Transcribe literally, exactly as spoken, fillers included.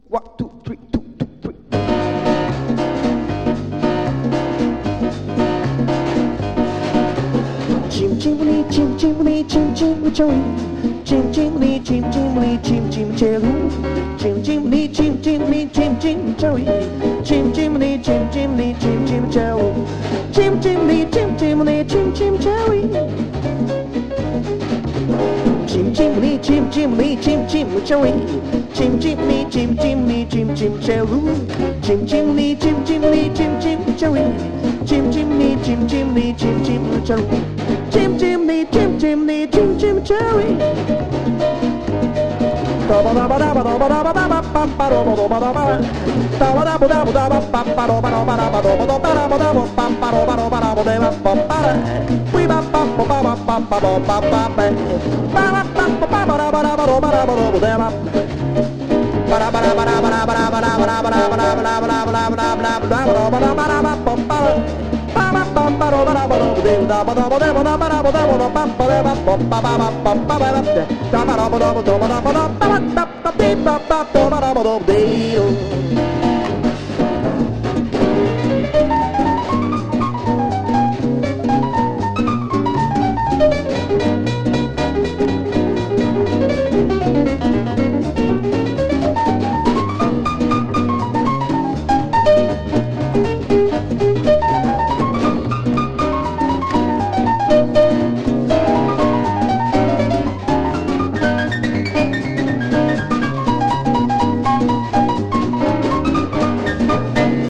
One, two, three, two, two, three. Chim chimney, chim chimney, chim chim joey. Chim chimney, chim chimney, chim chim jelly. Chim chimney, chim chimney, chim chim joey. Chim chimney, chim chimney, chim chim joey. Chim chimney, chim chimney, chim chim joey. Chim chimney, chim chimney, chim chim joey. Chim chimney, chim chimney, chim chim jelly. Chim chimney, chim chimney, chim chim joey. Chim chimney, chim chimney, chim chim joey. Chim chimney, chim chimney, chim chim cherry. Ba